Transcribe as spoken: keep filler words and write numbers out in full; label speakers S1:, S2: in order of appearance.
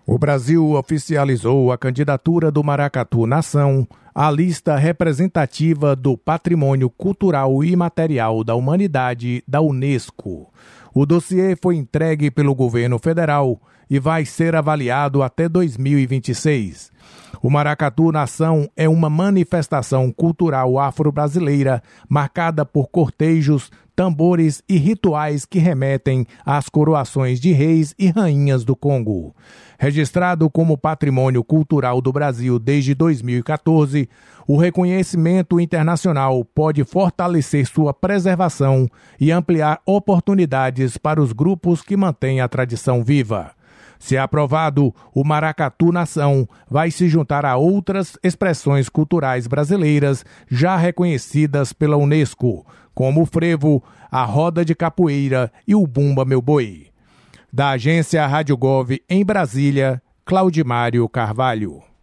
S1: O Brasil oficializou a candidatura do Maracatu Nação à lista representativa do Patrimônio Cultural e Imaterial da Humanidade da Unesco. O dossiê foi entregue pelo governo federal e vai ser avaliado até dois mil e vinte e seis. O Maracatu Nação é uma manifestação cultural afro-brasileira marcada por cortejos, tambores e rituais que remetem às coroações de reis e rainhas do Congo. Registrado como Patrimônio Cultural do Brasil desde dois mil e quatorze, o reconhecimento internacional pode fortalecer sua preservação e ampliar oportunidades para os grupos que mantêm a tradição viva. Se aprovado, o Maracatu Nação vai se juntar a outras expressões culturais brasileiras já reconhecidas pela Unesco, como o frevo, a roda de capoeira e o bumba meu boi. Da agência Rádio Gov em Brasília, Claudimário Carvalho.